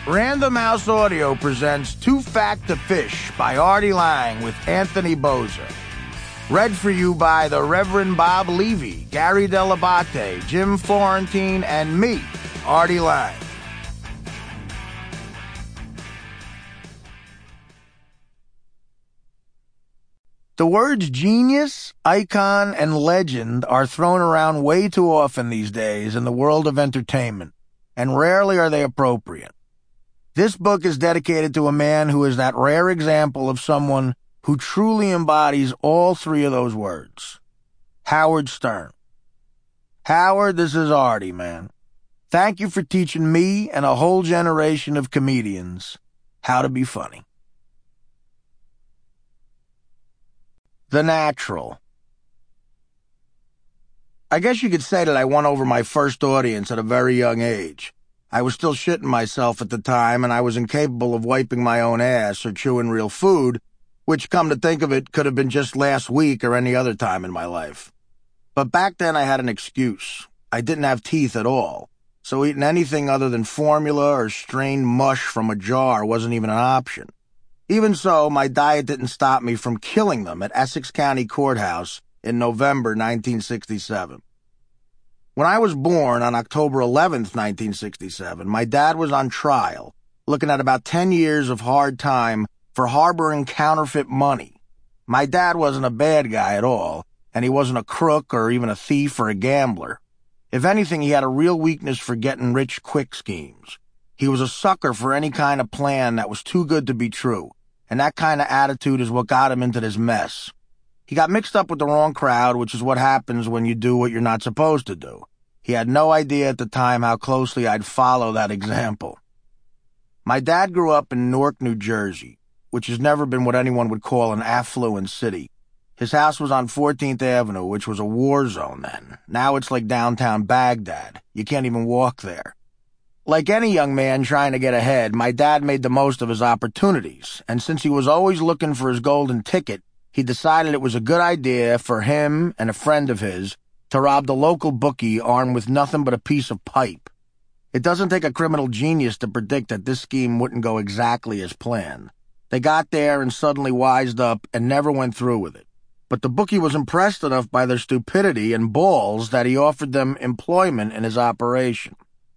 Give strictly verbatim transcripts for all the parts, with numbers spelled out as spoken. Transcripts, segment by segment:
Random House Audio presents Too Fat to Fish by Artie Lang with Anthony Bozza. Read for you by the Reverend Bob Levy, Gary Dell'Abate, Jim Florentine, and me, Artie Lang. The words genius, icon, and legend are thrown around way too often these days in the world of entertainment, and rarely are they appropriate. This book is dedicated to a man who is that rare example of someone who truly embodies all three of those words. Howard Stern. Howard, this is Artie, man. Thank you for teaching me and a whole generation of comedians how to be funny. The Natural. I guess you could say that I won over my first audience at a very young age. I was still shitting myself at the time, and I was incapable of wiping my own ass or chewing real food, which, come to think of it, could have been just last week or any other time in my life. But back then I had an excuse. I didn't have teeth at all, so eating anything other than formula or strained mush from a jar wasn't even an option. Even so, my diet didn't stop me from killing them at Essex County Courthouse in November nineteen sixty-seven. When I was born on October eleventh, nineteen sixty-seven, my dad was on trial, looking at about ten years of hard time for harboring counterfeit money. My dad wasn't a bad guy at all, and he wasn't a crook or even a thief or a gambler. If anything, he had a real weakness for getting rich quick schemes. He was a sucker for any kind of plan that was too good to be true, and that kind of attitude is what got him into this mess. He got mixed up with the wrong crowd, which is what happens when you do what you're not supposed to do. He had no idea at the time how closely I'd follow that example. My dad grew up in Newark, New Jersey, which has never been what anyone would call an affluent city. His house was on fourteenth Avenue, which was a war zone then. Now it's like downtown Baghdad. You can't even walk there. Like any young man trying to get ahead, my dad made the most of his opportunities, and since he was always looking for his golden ticket, he decided it was a good idea for him and a friend of his to rob the local bookie armed with nothing but a piece of pipe. It doesn't take a criminal genius to predict that this scheme wouldn't go exactly as planned. They got there and suddenly wised up and never went through with it. But the bookie was impressed enough by their stupidity and balls that he offered them employment in his operation.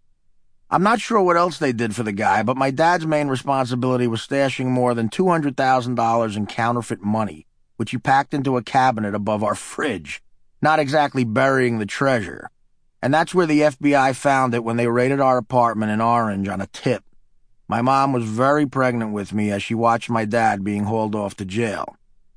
I'm not sure what else they did for the guy, but my dad's main responsibility was stashing more than two hundred thousand dollars in counterfeit money, which he packed into a cabinet above our fridge, not exactly burying the treasure. And that's where the F B I found it when they raided our apartment in Orange on a tip. My mom was very pregnant with me as she watched my dad being hauled off to jail.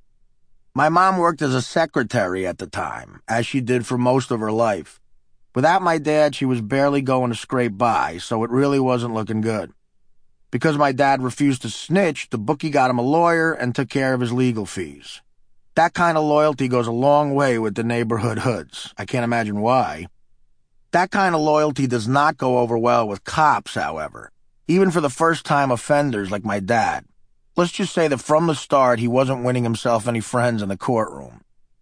My mom worked as a secretary at the time, as she did for most of her life. Without my dad, she was barely going to scrape by, so it really wasn't looking good. Because my dad refused to snitch, the bookie got him a lawyer and took care of his legal fees. That kind of loyalty goes a long way with the neighborhood hoods. I can't imagine why. That kind of loyalty does not go over well with cops, however, even for the first-time offenders like my dad. Let's just say that from the start, he wasn't winning himself any friends in the courtroom.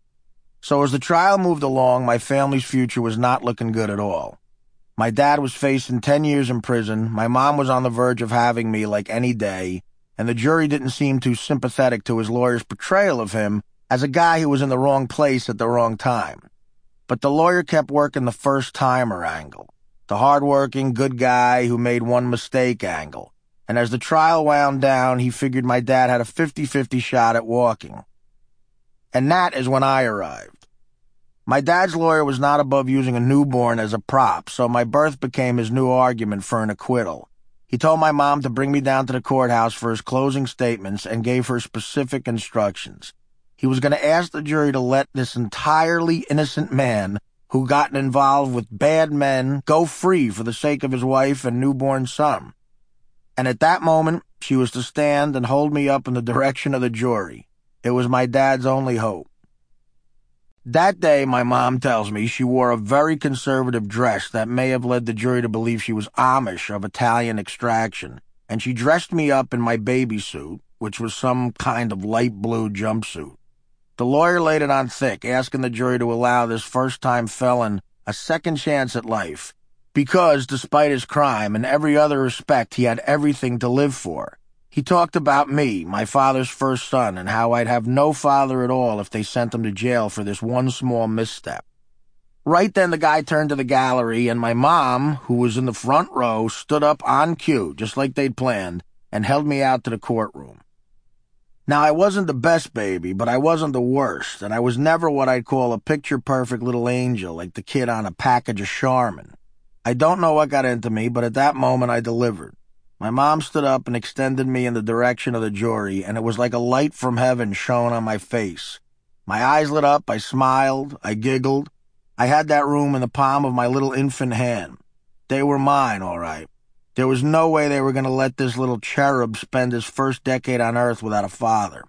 So as the trial moved along, my family's future was not looking good at all. My dad was facing ten years in prison, my mom was on the verge of having me like any day, and the jury didn't seem too sympathetic to his lawyer's portrayal of him as a guy who was in the wrong place at the wrong time. But the lawyer kept working the first-timer angle, the hard-working, good guy who made one mistake angle, and as the trial wound down, he figured my dad had a fifty-fifty shot at walking. And that is when I arrived. My dad's lawyer was not above using a newborn as a prop, so my birth became his new argument for an acquittal. He told my mom to bring me down to the courthouse for his closing statements and gave her specific instructions. He was going to ask the jury to let this entirely innocent man who gotten involved with bad men go free for the sake of his wife and newborn son. And at that moment, she was to stand and hold me up in the direction of the jury. It was my dad's only hope. That day, my mom tells me, she wore a very conservative dress that may have led the jury to believe she was Amish of Italian extraction, and she dressed me up in my baby suit, which was some kind of light blue jumpsuit. The lawyer laid it on thick, asking the jury to allow this first-time felon a second chance at life, Because, despite his crime, in every other respect he had everything to live for. He talked about me, my father's first son, and how I'd have no father at all if they sent him to jail for this one small misstep. Right then the guy turned to the gallery, and my mom, who was in the front row, stood up on cue, just like they'd planned, and held me out to the courtroom. Now, I wasn't the best baby, but I wasn't the worst, and I was never what I'd call a picture-perfect little angel, like the kid on a package of Charmin. I don't know what got into me, but at that moment I delivered. My mom stood up and extended me in the direction of the jury, and it was like a light from heaven shone on my face. My eyes lit up, I smiled, I giggled. I had that room in the palm of my little infant hand. They were mine, all right. There was no way they were going to let this little cherub spend his first decade on Earth without a father.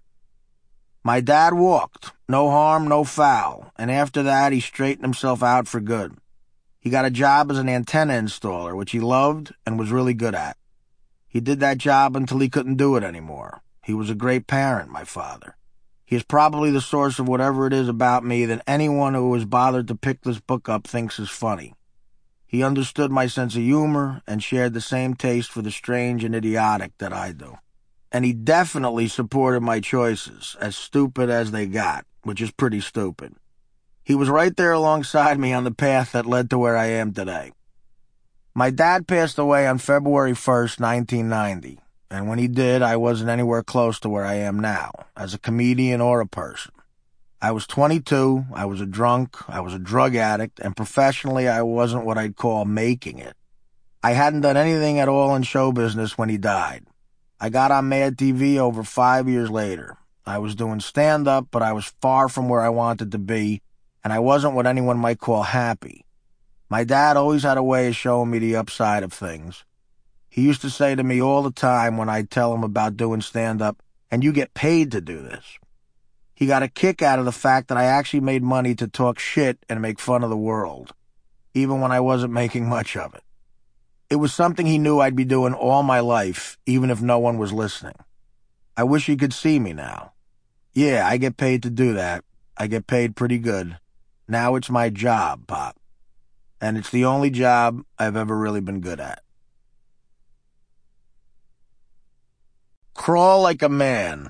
My dad walked, no harm, no foul, and after that he straightened himself out for good. He got a job as an antenna installer, which he loved and was really good at. He did that job until he couldn't do it anymore. He was a great parent, my father. He is probably the source of whatever it is about me that anyone who has bothered to pick this book up thinks is funny. He understood my sense of humor and shared the same taste for the strange and idiotic that I do. And he definitely supported my choices, as stupid as they got, which is pretty stupid. He was right there alongside me on the path that led to where I am today. My dad passed away on February first, nineteen ninety, and when he did, I wasn't anywhere close to where I am now, as a comedian or a person. I was twenty-two, I was a drunk, I was a drug addict, and professionally I wasn't what I'd call making it. I hadn't done anything at all in show business when he died. I got on Mad T V over five years later. I was doing stand-up, but I was far from where I wanted to be, and I wasn't what anyone might call happy. My dad always had a way of showing me the upside of things. He used to say to me all the time when I'd tell him about doing stand-up, "And you get paid to do this." He got a kick out of the fact that I actually made money to talk shit and make fun of the world, even when I wasn't making much of it. It was something he knew I'd be doing all my life, even if no one was listening. I wish he could see me now. Yeah, I get paid to do that. I get paid pretty good. Now it's my job, Pop. And it's the only job I've ever really been good at. Crawl like a man.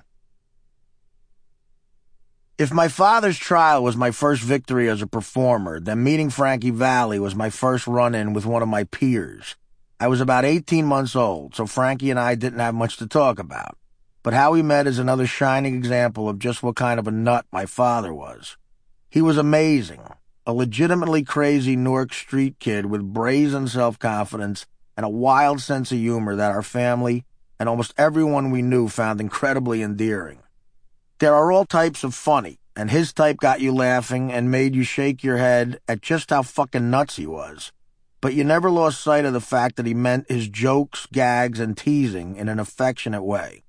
If my father's trial was my first victory as a performer, then meeting Frankie Valli was my first run-in with one of my peers. I was about eighteen months old, so Frankie and I didn't have much to talk about. But how we met is another shining example of just what kind of a nut my father was. He was amazing. A legitimately crazy Newark street kid with brazen self-confidence and a wild sense of humor that our family and almost everyone we knew found incredibly endearing. There are all types of funny, and his type got you laughing and made you shake your head at just how fucking nuts he was. But you never lost sight of the fact that he meant his jokes, gags, and teasing in an affectionate way.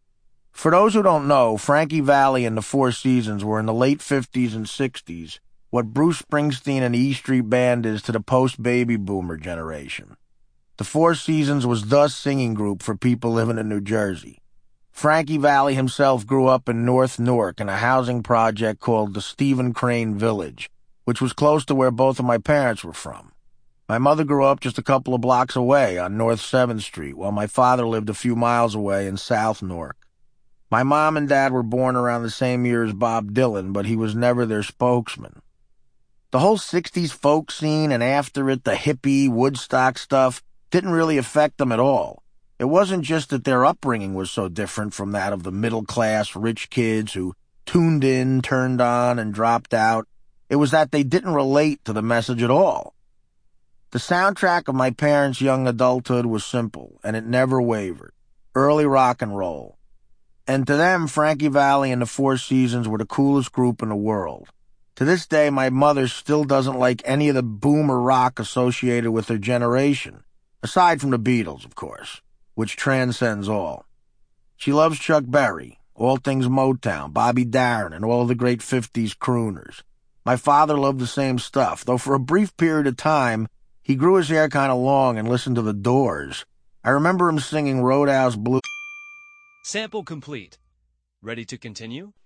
For those who don't know, Frankie Valli and the Four Seasons were in the late fifties and sixties, what Bruce Springsteen and the E Street Band is to the post-baby boomer generation. The Four Seasons was the singing group for people living in New Jersey. Frankie Valli himself grew up in North Newark in a housing project called the Stephen Crane Village, which was close to where both of my parents were from. My mother grew up just a couple of blocks away on North seventh Street, while my father lived a few miles away in South Newark. My mom and dad were born around the same year as Bob Dylan, but he was never their spokesman. The whole sixties folk scene and after it the hippie, Woodstock stuff didn't really affect them at all. It wasn't just that their upbringing was so different from that of the middle-class rich kids who tuned in, turned on, and dropped out. It was that they didn't relate to the message at all. The soundtrack of my parents' young adulthood was simple, and it never wavered. Early rock and roll. And to them, Frankie Valli and the Four Seasons were the coolest group in the world. To this day, my mother still doesn't like any of the boomer rock associated with her generation, aside from the Beatles, of course, which transcends all. She loves Chuck Berry, all things Motown, Bobby Darin, and all the great fifties crooners. My father loved the same stuff, though for a brief period of time, he grew his hair kind of long and listened to the Doors. I remember him singing Roadhouse Blues. Sample complete. Ready to continue?